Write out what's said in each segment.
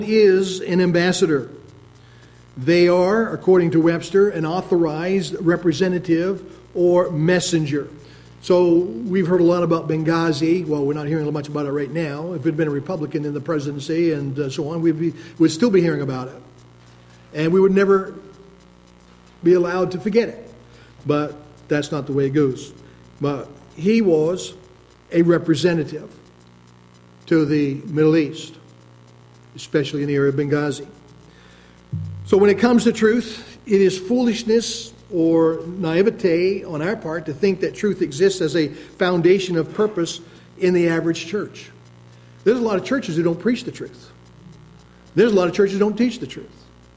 is an ambassador. They are, according to Webster, an authorized representative or messenger. So we've heard a lot about Benghazi. Well, we're not hearing much about it right now. If it had been a Republican in the presidency and so on, we'd still be hearing about it. And we would never be allowed to forget it. But that's not the way it goes. But he was a representative to the Middle East, especially in the area of Benghazi. So when it comes to truth, it is foolishness or naivete on our part to think that truth exists as a foundation of purpose in the average church. There's a lot of churches who don't preach the truth. There's a lot of churches who don't teach the truth.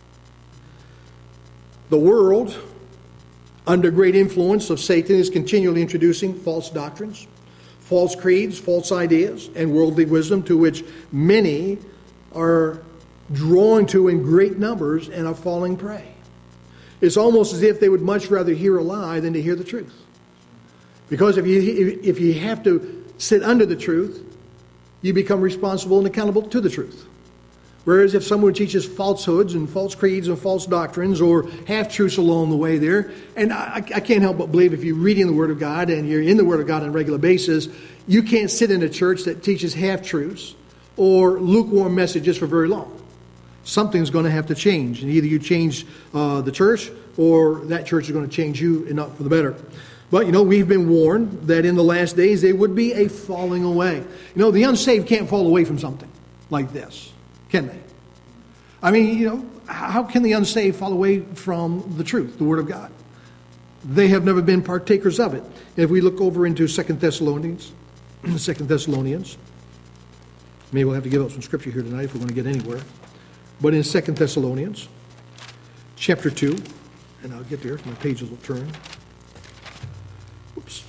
The world, under great influence of Satan, is continually introducing false doctrines, false creeds, false ideas, and worldly wisdom to which many are drawn to in great numbers and are falling prey. It's almost as if they would much rather hear a lie than to hear the truth. Because if you have to sit under the truth, you become responsible and accountable to the truth. Whereas if someone teaches falsehoods and false creeds and false doctrines or half-truths along the way there, and I can't help but believe if you're reading the Word of God and you're in the Word of God on a regular basis, you can't sit in a church that teaches half-truths or lukewarm messages for very long. Something's going to have to change. And either you change the church or that church is going to change you and not for the better. But, we've been warned that in the last days there would be a falling away. The unsaved can't fall away from something like this, can they? I mean, how can the unsaved fall away from the truth, the Word of God? They have never been partakers of it. If we look over into 2 Thessalonians, maybe we'll have to give up some scripture here tonight if we're going to get anywhere. But in 2 Thessalonians, chapter 2, and I'll get there, my pages will turn. Oops.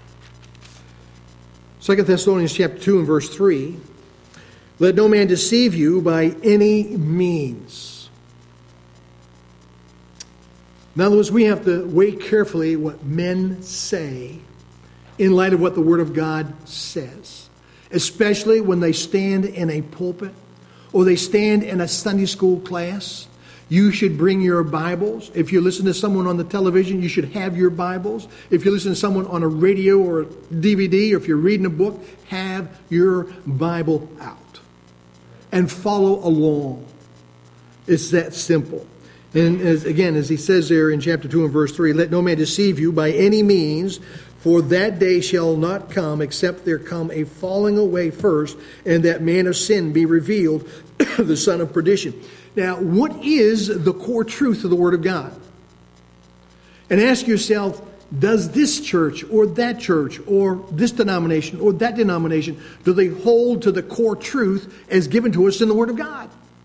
2 Thessalonians chapter 2 and verse 3, let no man deceive you by any means. In other words, we have to weigh carefully what men say in light of what the Word of God says, especially when they stand in a pulpit or they stand in a Sunday school class. You should bring your Bibles. If you listen to someone on the television, you should have your Bibles. If you listen to someone on a radio or a DVD, or if you're reading a book, have your Bible out and follow along. It's that simple. And as he says there in chapter 2 and verse 3, let no man deceive you by any means, for that day shall not come except there come a falling away first, and that man of sin be revealed, the son of perdition. Now, what is the core truth of the Word of God? And ask yourself, does this church or this denomination or that denomination, do they hold to the core truth as given to us in the Word of God?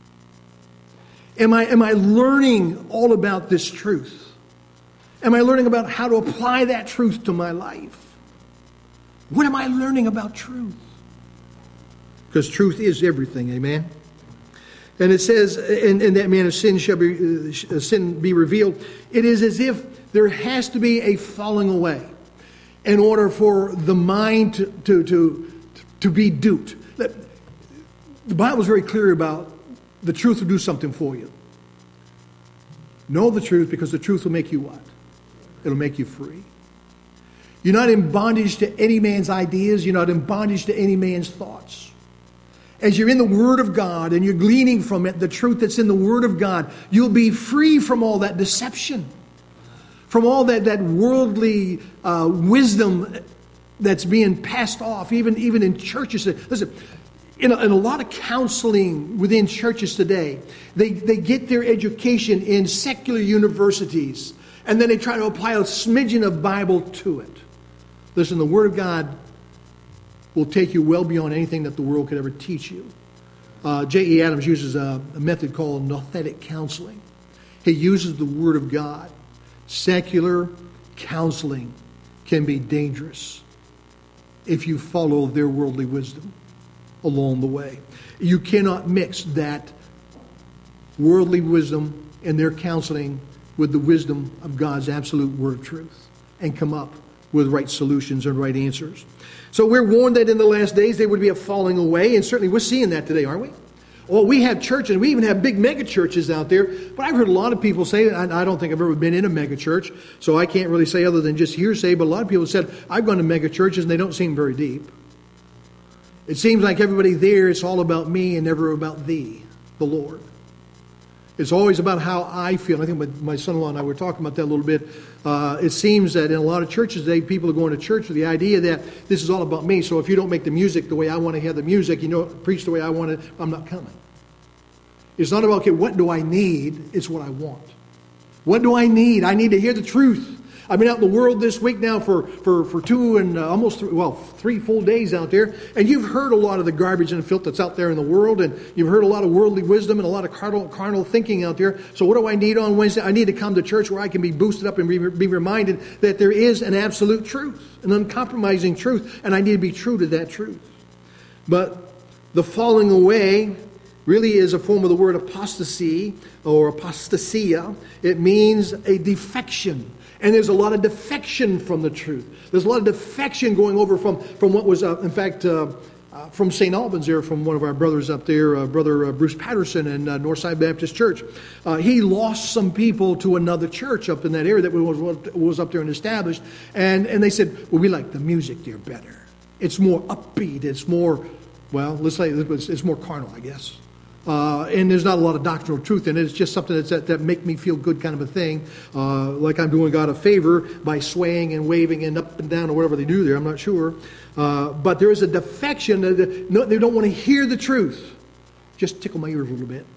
Am I learning all about this truth? Am I learning about how to apply that truth to my life? What am I learning about truth? Because truth is everything, amen? And it says, and that man of sin shall be revealed. It is as if there has to be a falling away in order for the mind to be duped. The Bible is very clear about the truth will do something for you. Know the truth, because the truth will make you what? It'll make you free. You're not in bondage to any man's ideas. You're not in bondage to any man's thoughts. As you're in the Word of God and you're gleaning from it the truth that's in the Word of God, you'll be free from all that deception, from all that worldly wisdom that's being passed off, even in churches. Listen, in a lot of counseling within churches today, they get their education in secular universities, and then they try to apply a smidgen of Bible to it. Listen, the Word of God will take you well beyond anything that the world could ever teach you. J.E. Adams uses a method called nouthetic counseling. He uses the Word of God. Secular counseling can be dangerous if you follow their worldly wisdom along the way. You cannot mix that worldly wisdom and their counseling with the wisdom of God's absolute word of truth and come up with right solutions and right answers. So we're warned that in the last days there would be a falling away, and certainly we're seeing that today, aren't we? Well, we have churches, we even have big mega churches out there, but I've heard a lot of people say, I don't think I've ever been in a mega church, so I can't really say other than just hearsay, but a lot of people have said, I've gone to mega churches and they don't seem very deep. It seems like everybody there, it's all about me and never about thee, the Lord. It's always about how I feel. I think my son-in-law and I were talking about that a little bit. It seems that in a lot of churches today, people are going to church with the idea that this is all about me. So if you don't make the music the way I want to hear the music, preach the way I want it, I'm not coming. It's not about, okay, what do I need? It's what I want. What do I need? I need to hear the truth. I've been out in the world this week now for 2 and almost 3 full days out there. And you've heard a lot of the garbage and filth that's out there in the world. And you've heard a lot of worldly wisdom and a lot of carnal thinking out there. So what do I need on Wednesday? I need to come to church where I can be boosted up and be reminded that there is an absolute truth, an uncompromising truth. And I need to be true to that truth. But the falling away really is a form of the word apostasy or apostasia. It means a defection. And there's a lot of defection from the truth. There's a lot of defection going over from what was, in fact, from St. Albans there, from one of our brothers up there, Brother Bruce Patterson in Northside Baptist Church. He lost some people to another church up in that area that was up there and established. And they said, well, we like the music there better. It's more upbeat. It's more, well, let's say it's more carnal, I guess. And there's not a lot of doctrinal truth in it. It's just something that make me feel good kind of a thing. Like I'm doing God a favor by swaying and waving and up and down or whatever they do there. I'm not sure. But there is a defection. They don't want to hear the truth. Just tickle my ears a little bit.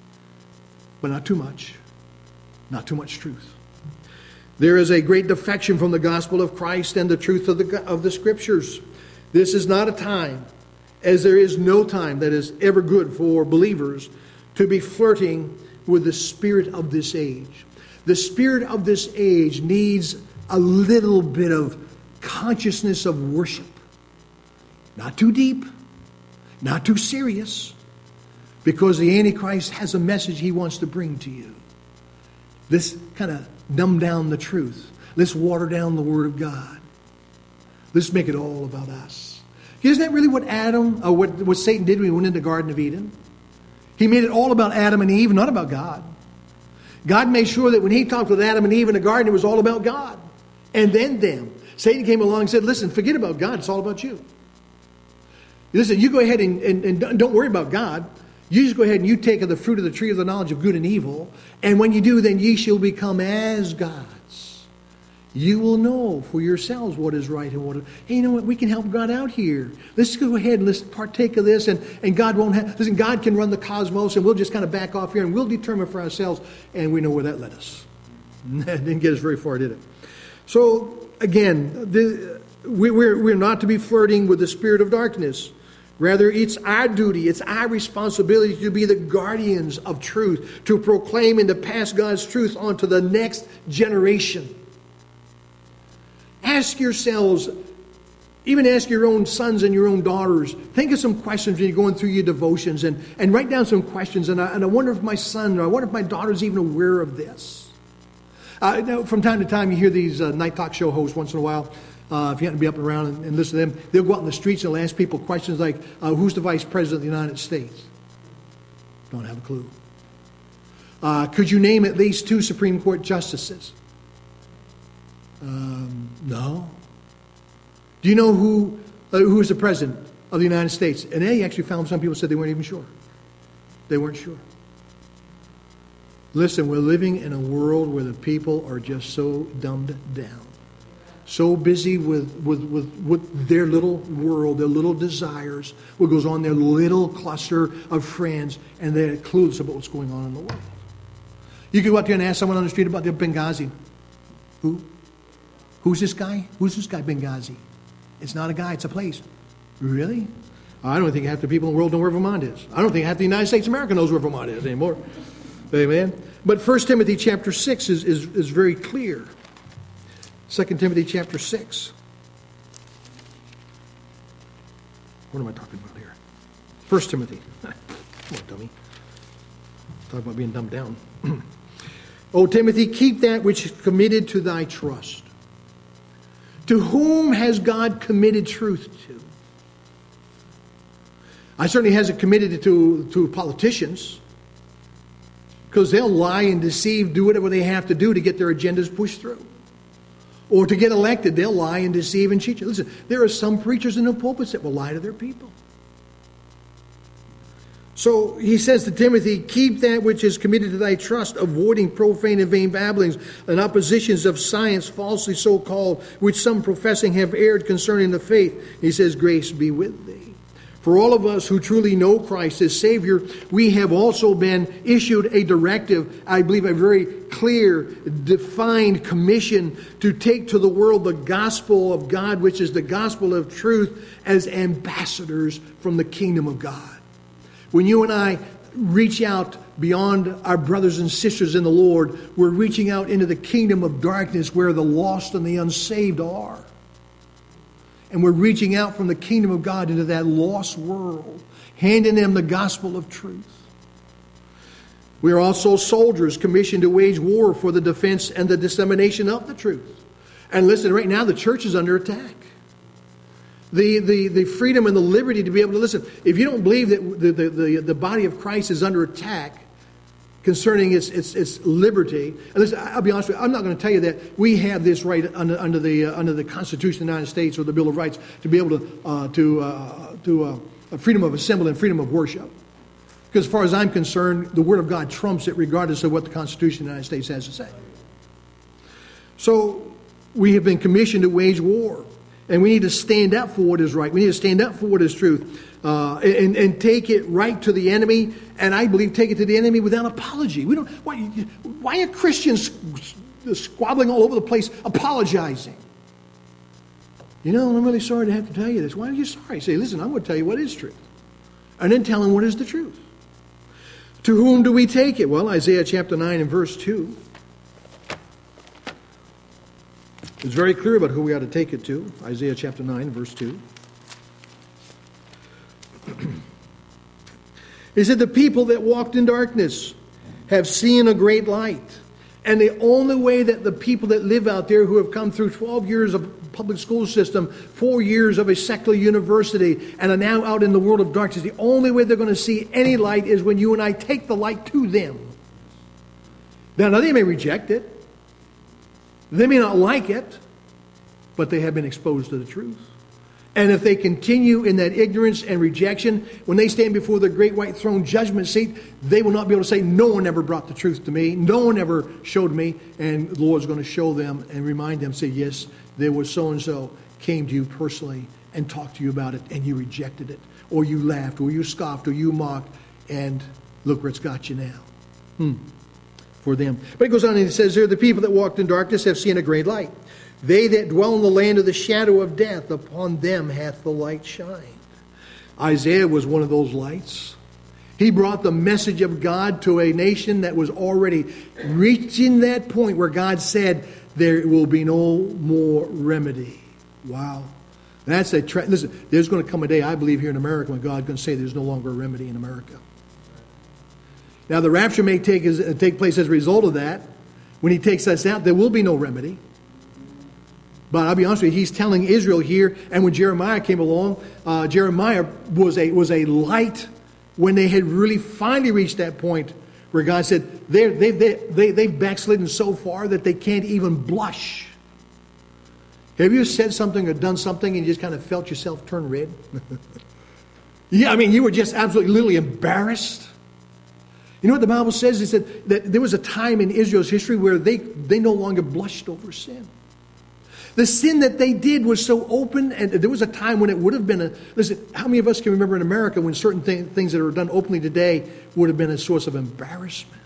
But not too much. Not too much truth. There is a great defection from the gospel of Christ and the truth of the Scriptures. This is not a time, as there is no time that is ever good for believers to be flirting with the spirit of this age. The spirit of this age needs a little bit of consciousness of worship. Not too deep, not too serious, because the Antichrist has a message he wants to bring to you. Let's kind of dumb down the truth. Let's water down the Word of God. Let's make it all about us. Isn't that really what what Satan did when he went into the Garden of Eden? He made it all about Adam and Eve, not about God. God made sure that when he talked with Adam and Eve in the garden, it was all about God. And then them. Satan came along and said, listen, forget about God. It's all about you. Listen, you go ahead and don't worry about God. You just go ahead and you take of the fruit of the tree of the knowledge of good and evil. And when you do, then ye shall become as gods. You will know for yourselves what is right and what is... Hey, you know what? We can help God out here. Let's go ahead and let's partake of this. And God won't have... Listen, God can run the cosmos and we'll just kind of back off here and we'll determine for ourselves. And we know where that led us. That didn't get us very far, did it? So, again, we're not to be flirting with the spirit of darkness. Rather, it's our duty, it's our responsibility to be the guardians of truth, to proclaim and to pass God's truth on to the next generation. Ask yourselves, even ask your own sons and your own daughters. Think of some questions when you're going through your devotions and write down some questions. And I wonder if my son or I wonder if my daughter's even aware of this. Now, from time to time, you hear these night talk show hosts once in a while. If you happen to be up and around and listen to them, they'll go out in the streets and they'll ask people questions like, who's the Vice President of the United States? Don't have a clue. Could you name at least 2 Supreme Court justices? No. Do you know who is the President of the United States? And they actually found some people said they weren't even sure. They weren't sure. Listen, we're living in a world where the people are just so dumbed down. So busy with their little world, their little desires, what goes on in their little cluster of friends, and they're clueless about what's going on in the world. You could go out there and ask someone on the street about the Benghazi. Who? Who's this guy? Who's this guy, Benghazi? It's not a guy, it's a place. Really? I don't think half the people in the world know where Vermont is. I don't think half the United States of America knows where Vermont is anymore. Amen? But 1 Timothy chapter 6 is very clear. 2 Timothy chapter 6. What am I talking about here? 1 Timothy. Come on, dummy. Talk about being dumbed down. O Timothy, keep that which is committed to thy trust. To whom has God committed truth to? I certainly hasn't committed it to politicians, because they'll lie and deceive, do whatever they have to do to get their agendas pushed through. Or to get elected, they'll lie and deceive and cheat you. Listen, there are some preachers in the pulpits that will lie to their people. So he says to Timothy, keep that which is committed to thy trust, avoiding profane and vain babblings and oppositions of science, falsely so called, which some professing have erred concerning the faith. He says, grace be with thee. For all of us who truly know Christ as Savior, we have also been issued a directive, I believe a very clear, defined commission to take to the world the gospel of God, which is the gospel of truth, as ambassadors from the kingdom of God. When you and I reach out beyond our brothers and sisters in the Lord, we're reaching out into the kingdom of darkness where the lost and the unsaved are. And we're reaching out from the kingdom of God into that lost world, handing them the gospel of truth. We are also soldiers commissioned to wage war for the defense and the dissemination of the truth. And listen, right now the church is under attack. The freedom and the liberty to be able to listen. If you don't believe that the body of Christ is under attack concerning its liberty, and listen, I'll be honest with you, I'm not going to tell you that we have this right under the Constitution of the United States or the Bill of Rights to be able to freedom of assembly and freedom of worship. Because as far as I'm concerned, the Word of God trumps it regardless of what the Constitution of the United States has to say. So we have been commissioned to wage war. And we need to stand up for what is right. We need to stand up for what is truth. And take it right to the enemy. And I believe take it to the enemy without apology. We don't. Why are Christians squabbling all over the place, apologizing? You know, I'm really sorry to have to tell you this. Why are you sorry? Say, listen, I'm going to tell you what is truth. And then tell them what is the truth. To whom do we take it? Well, Isaiah chapter 9 and verse 2. It's very clear about who we ought to take it to. Isaiah chapter 9, verse 2. He said, the people that walked in darkness have seen a great light. And the only way that the people that live out there who have come through 12 years of public school system, 4 years of a secular university, and are now out in the world of darkness, the only way they're going to see any light is when you and I take the light to them. Now they may reject it. They may not like it, but they have been exposed to the truth. And if they continue in that ignorance and rejection, when they stand before the great white throne judgment seat, they will not be able to say, no one ever brought the truth to me. No one ever showed me. And the Lord's going to show them and remind them, say, yes, there was so-and-so came to you personally and talked to you about it, and you rejected it. Or you laughed, or you scoffed, or you mocked, and look where it's got you now. For them. But it goes on and it says there, the people that walked in darkness have seen a great light. They that dwell in the land of the shadow of death, upon them hath the light shined. Isaiah was one of those lights. He brought the message of God to a nation that was already reaching that point where God said, there will be no more remedy. Wow. That's a listen, there's going to come a day, I believe, here in America when God's going to say there's no longer a remedy in America. Now, the rapture may take place as a result of that. When he takes us out, there will be no remedy. But I'll be honest with you, he's telling Israel here, and when Jeremiah came along, Jeremiah was a light when they had really finally reached that point where God said, they've backslidden so far that they can't even blush. Have you said something or done something and you just kind of felt yourself turn red? Yeah, I mean, you were just absolutely, literally embarrassed. You know what the Bible says? It said that there was a time in Israel's history where they no longer blushed over sin. The sin that they did was so open, and there was a time when it would have been listen, how many of us can remember in America when certain things that are done openly today would have been a source of embarrassment?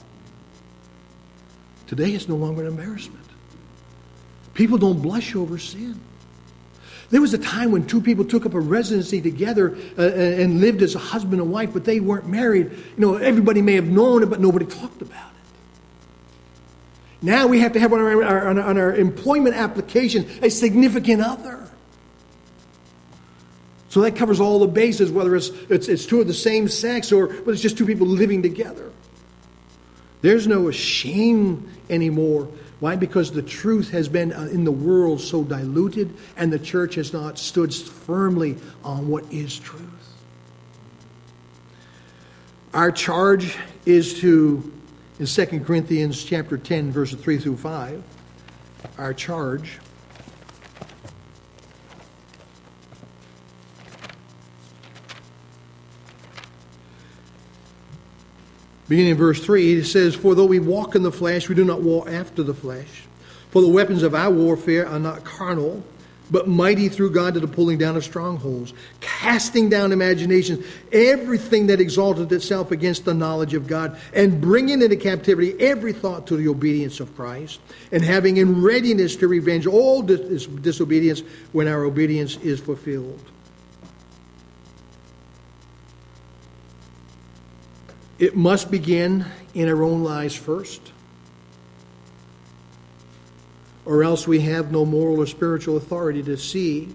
Today it's no longer an embarrassment. People don't blush over sin. There was a time when two people took up a residency together and lived as a husband and wife, but they weren't married. You know, everybody may have known it, but nobody talked about it. Now we have to have on our employment application a significant other. So that covers all the bases, whether it's two of the same sex or whether it's just two people living together. There's no shame anymore. Why? Because the truth has been in the world so diluted, and the church has not stood firmly on what is truth. Our charge is to, in 2 Corinthians chapter 10, verses 3 through 5, our charge beginning in verse 3, it says, "For though we walk in the flesh, we do not walk after the flesh. For the weapons of our warfare are not carnal, but mighty through God to the pulling down of strongholds, casting down imaginations, everything that exalted itself against the knowledge of God, and bringing into captivity every thought to the obedience of Christ, and having in readiness to revenge all disobedience when our obedience is fulfilled." It must begin in our own lives first, or else we have no moral or spiritual authority to see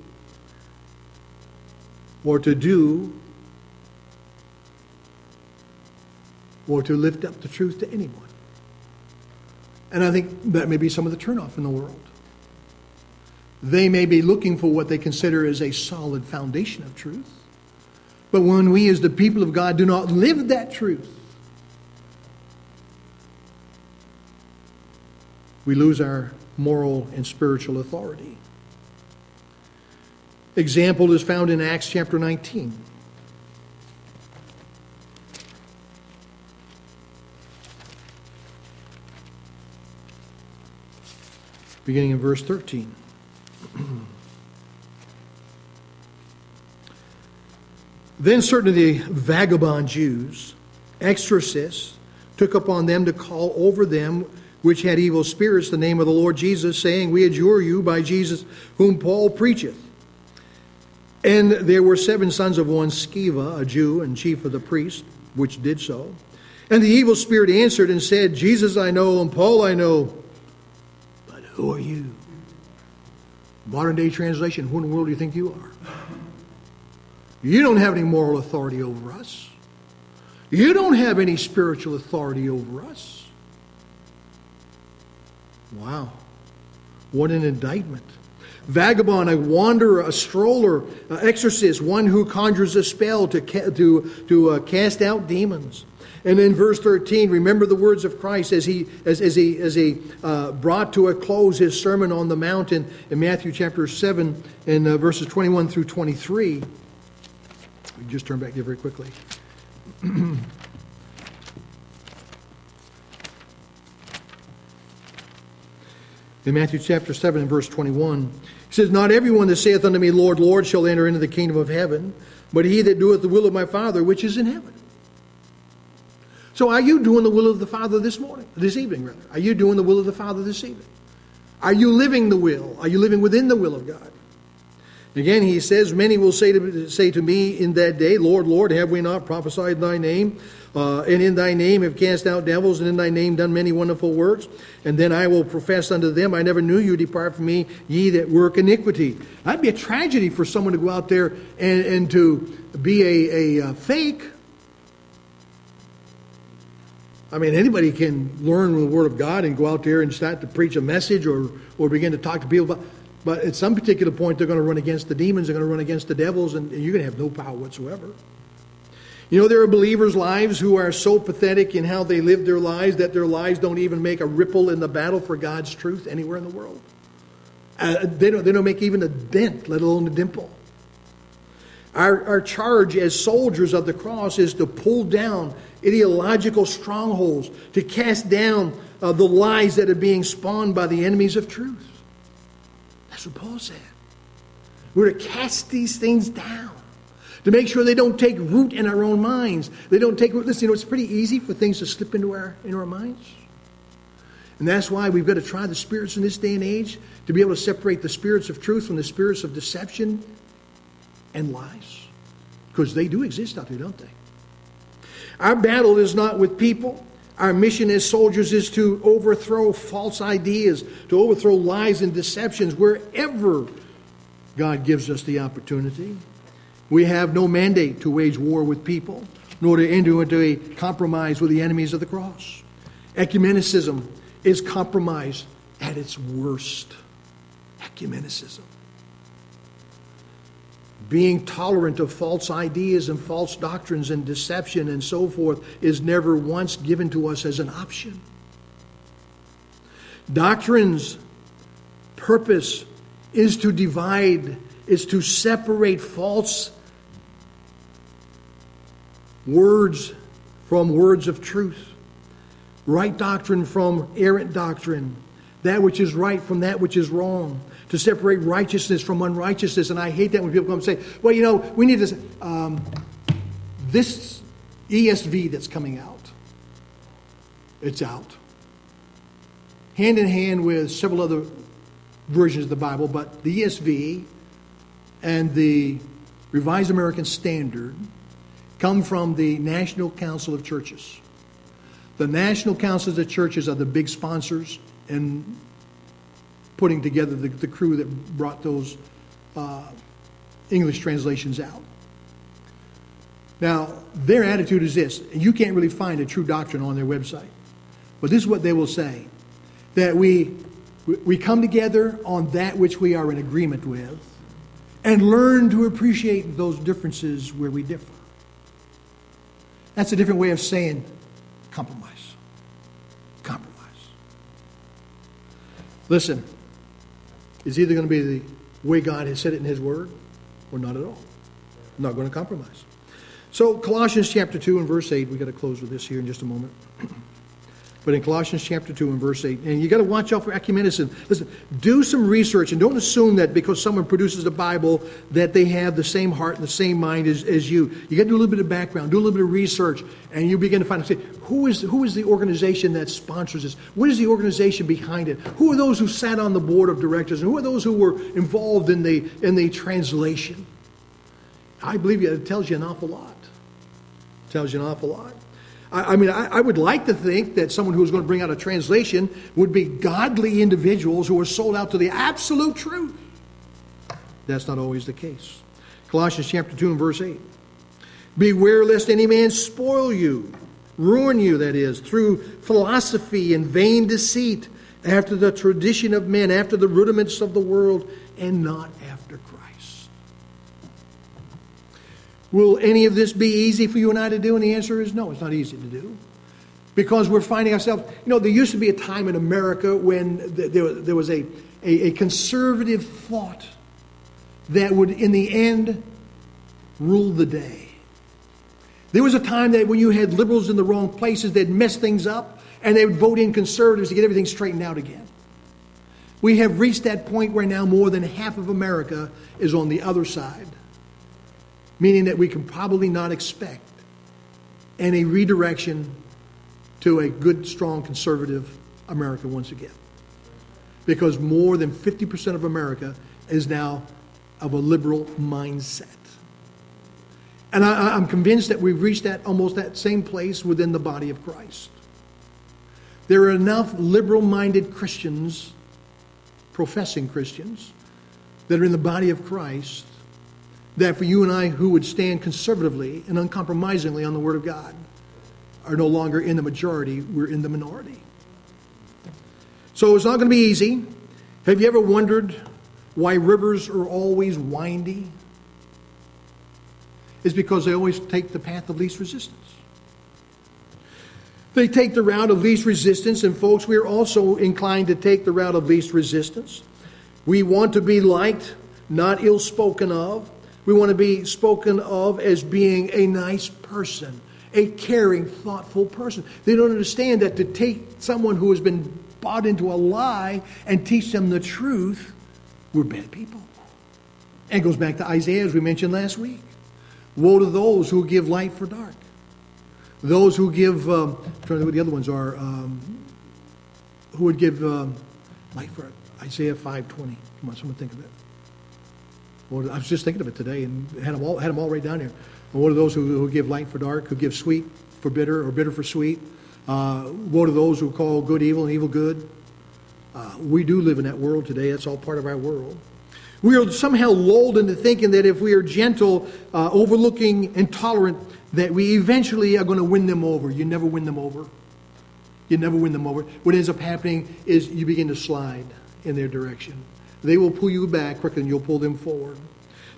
or to do or to lift up the truth to anyone. And I think that may be some of the turnoff in the world. They may be looking for what they consider as a solid foundation of truth. But when we as the people of God do not live that truth, we lose our moral and spiritual authority. Example is found in Acts chapter 19. Beginning in verse 13. Then certain of the vagabond Jews, exorcists, took upon them to call over them which had evil spirits the name of the Lord Jesus, saying, "We adjure you by Jesus whom Paul preacheth." And there were 7 sons of one Sceva, a Jew and chief of the priests, which did so. And the evil spirit answered and said, "Jesus I know, and Paul I know, but who are you?" Modern day translation, who in the world do you think you are? You don't have any moral authority over us. You don't have any spiritual authority over us. Wow. What an indictment. Vagabond, a wanderer, a stroller, an exorcist, one who conjures a spell to cast out demons. And in verse 13, remember the words of Christ as he brought to a close his Sermon on the Mount in Matthew chapter 7 and verses 21 through 23. We just turn back there very quickly. In Matthew chapter 7 and verse 21, he says, "Not everyone that saith unto me, Lord, Lord, shall enter into the kingdom of heaven, but he that doeth the will of my Father which is in heaven." So are you doing the will of the Father this evening? Are you doing the will of the Father this evening? Are you living the will? Are you living within the will of God? Again, he says, "Many will say to me in that day, Lord, Lord, have we not prophesied in thy name? And in thy name have cast out devils, and in thy name done many wonderful works? And then I will profess unto them, I never knew you, depart from me, ye that work iniquity." That'd be a tragedy for someone to go out there and to be a fake. I mean, anybody can learn the Word of God and go out there and start to preach a message or begin to talk to people. But at some particular point, they're going to run against the demons, they're going to run against the devils, and you're going to have no power whatsoever. You know, there are believers' lives who are so pathetic in how they live their lives that their lives don't even make a ripple in the battle for God's truth anywhere in the world. They don't make even a dent, let alone a dimple. Our charge as soldiers of the cross is to pull down ideological strongholds, to cast down the lies that are being spawned by the enemies of truth. That's what Paul said. We're to cast these things down, to make sure they don't take root in our own minds. They don't take root. Listen, it's pretty easy for things to slip into our minds. And that's why we've got to try the spirits in this day and age to be able to separate the spirits of truth from the spirits of deception and lies. Because they do exist out there, don't they? Our battle is not with people. Our mission as soldiers is to overthrow false ideas, to overthrow lies and deceptions wherever God gives us the opportunity. We have no mandate to wage war with people, nor to enter into a compromise with the enemies of the cross. Ecumenicism is compromise at its worst. Ecumenicism. being tolerant of false ideas and false doctrines and deception and so forth is never once given to us as an option. Doctrine's purpose is to divide, is to separate false words from words of truth, right doctrine from errant doctrine, that which is right from that which is wrong, to separate righteousness from unrighteousness. And I hate that when people come and say, well, you know, we need this, this ESV that's coming out. It's out. Hand in hand with several other versions of the Bible, but the ESV and the Revised American Standard come from the National Council of Churches. The National Councils of Churches are the big sponsors in putting together the crew that brought those English translations out. Now, their attitude is this. You can't really find a true doctrine on their website. But this is what they will say. That we come together on that which we are in agreement with and learn to appreciate those differences where we differ. That's a different way of saying compromise. Compromise. Listen, it's either going to be the way God has said it in His Word or not at all. I'm not going to compromise. So Colossians chapter 2 and verse 8, we've got to close with this here in just a moment. But in Colossians chapter 2 and verse 8, and you got to watch out for ecumenicism. Listen, do some research and don't assume that because someone produces a Bible that they have the same heart and the same mind as you. You got to do a little bit of background, do a little bit of research, and you begin to find out, say, who is the organization that sponsors this? What is the organization behind it? Who are those who sat on the board of directors? And who are those who were involved in the translation? I believe it tells you an awful lot. It tells you an awful lot. I mean, I would like to think that someone who was going to bring out a translation would be godly individuals who are sold out to the absolute truth. That's not always the case. Colossians chapter 2 and verse 8. Beware lest any man spoil you, ruin you, that is, through philosophy and vain deceit, after the tradition of men, after the rudiments of the world, and not after Christ. Will any of this be easy for you and I to do? And the answer is no, it's not easy to do. Because we're finding ourselves, you know, there used to be a time in America when there was a conservative thought that would, in the end, rule the day. There was a time that when you had liberals in the wrong places, they'd mess things up, and they would vote in conservatives to get everything straightened out again. We have reached that point where now more than half of America is on the other side. Meaning that we can probably not expect any redirection to a good, strong, conservative America once again. Because more than 50% of America is now of a liberal mindset. And I'm convinced that we've reached almost that same place within the body of Christ. There are enough liberal-minded Christians, professing Christians, that are in the body of Christ that for you and I who would stand conservatively and uncompromisingly on the Word of God are no longer in the majority, we're in the minority. So it's not going to be easy. Have you ever wondered why rivers are always windy? It's because they always take the path of least resistance. They take the route of least resistance, and folks, we are also inclined to take the route of least resistance. We want to be liked, not ill-spoken of. We want to be spoken of as being a nice person, a caring, thoughtful person. They don't understand that to take someone who has been bought into a lie and teach them the truth, we're bad people. And it goes back to Isaiah, as we mentioned last week. Woe to those who give light for dark. Those who give, I'm trying to think what the other ones are, who would give light for Isaiah 5:20. Come on, someone think of it. Well, I was just thinking of it today and had them all right down here. And what are those who give light for dark, who give sweet for bitter or bitter for sweet? Woe to those who call good evil and evil good? We do live in that world today. That's all part of our world. We are somehow lulled into thinking that if we are gentle, overlooking, and tolerant, that we eventually are going to win them over. You never win them over. You never win them over. What ends up happening is you begin to slide in their direction. They will pull you back quicker than you'll pull them forward.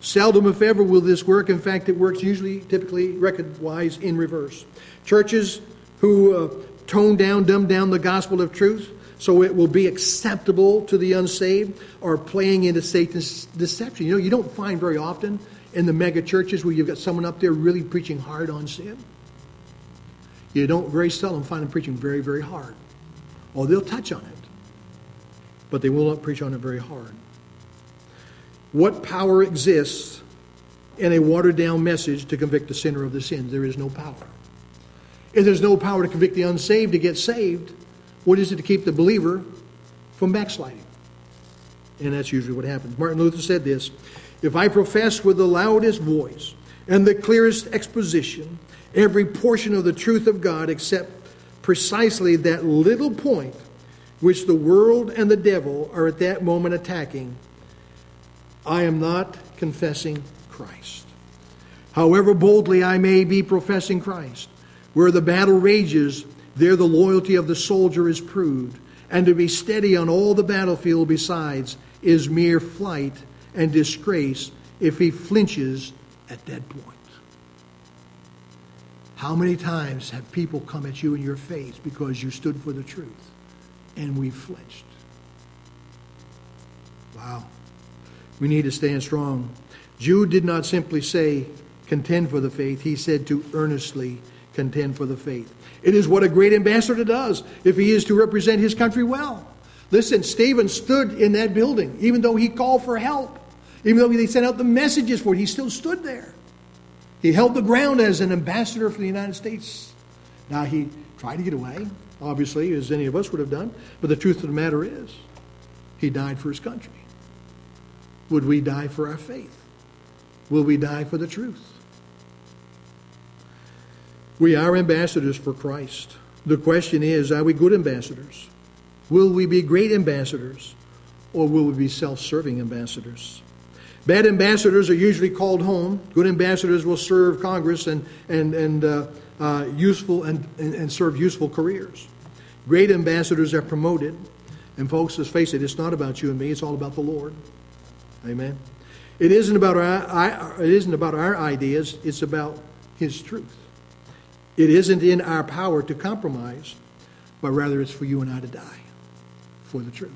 Seldom, if ever, will this work. In fact, it works typically, record-wise, in reverse. Churches who dumb down the gospel of truth so it will be acceptable to the unsaved are playing into Satan's deception. You don't find very often in the mega churches where you've got someone up there really preaching hard on sin. You don't very seldom find them preaching very, very hard. Or they'll touch on it, but they will not preach on it very hard. What power exists in a watered-down message to convict the sinner of the sins? There is no power. If there's no power to convict the unsaved to get saved, what is it to keep the believer from backsliding? And that's usually what happens. Martin Luther said this, "If I profess with the loudest voice and the clearest exposition every portion of the truth of God except precisely that little point which the world and the devil are at that moment attacking, I am not confessing Christ. However boldly I may be professing Christ, where the battle rages, there the loyalty of the soldier is proved, and to be steady on all the battlefield besides is mere flight and disgrace if he flinches at that point." How many times have people come at you in your face because you stood for the truth and we flinched? Wow. We need to stand strong. Jude did not simply say, contend for the faith. He said to earnestly contend for the faith. It is what a great ambassador does if he is to represent his country well. Listen, Stephen stood in that building, even though he called for help. Even though they sent out the messages for it, he still stood there. He held the ground as an ambassador for the United States. Now, he tried to get away, obviously, as any of us would have done. But the truth of the matter is, he died for his country. Would we die for our faith? Will we die for the truth? We are ambassadors for Christ. The question is, are we good ambassadors? Will we be great ambassadors? Or will we be self-serving ambassadors? Bad ambassadors are usually called home. Good ambassadors will serve Congress and serve useful careers. Great ambassadors are promoted. And folks, let's face it, it's not about you and me. It's all about the Lord. Amen. It isn't about our ideas. It's about His truth. It isn't in our power to compromise, but rather it's for you and I to die for the truth.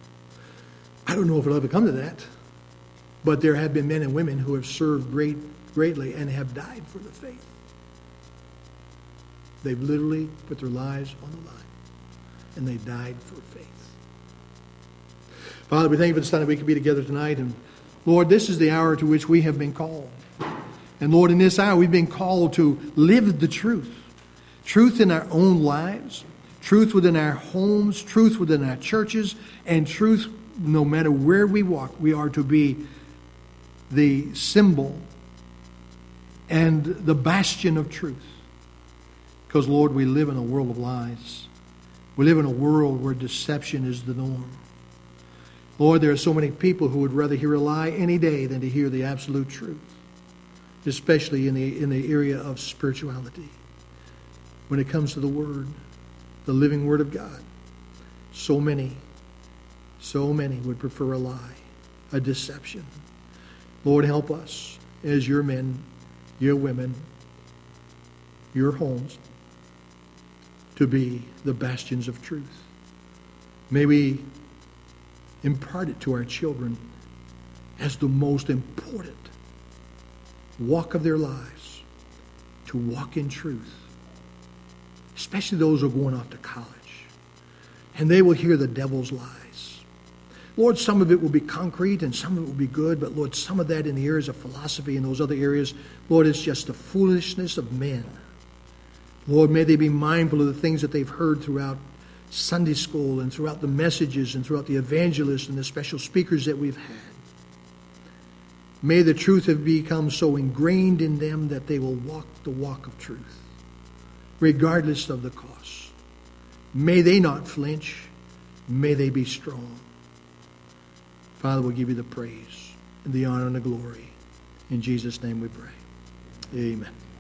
I don't know if it'll ever come to that, but there have been men and women who have served greatly and have died for the faith. They've literally put their lives on the line, and they died for faith. Father, we thank you for this time that we can be together tonight. And Lord, this is the hour to which we have been called. And Lord, in this hour we've been called to live the truth. Truth in our own lives, truth within our homes, truth within our churches, and truth no matter where we walk. We are to be the symbol and the bastion of truth. Because, Lord, we live in a world of lies. We live in a world where deception is the norm. Lord, there are so many people who would rather hear a lie any day than to hear the absolute truth, especially in the area of spirituality. When it comes to the Word, the living Word of God, so many would prefer a lie, a deception. Lord, help us as your men, your women, your homes, to be the bastions of truth. May we impart it to our children as the most important walk of their lives, to walk in truth, especially those who are going off to college. And they will hear the devil's lies. Lord, some of it will be concrete and some of it will be good, but Lord, some of that in the areas of philosophy and those other areas, Lord, it's just the foolishness of men. Lord, may they be mindful of the things that they've heard throughout Sunday school and throughout the messages and throughout the evangelists and the special speakers that we've had. May the truth have become so ingrained in them that they will walk the walk of truth, regardless of the cost. May they not flinch. May they be strong. Father, we'll give you the praise and the honor and the glory. In Jesus' name we pray. Amen.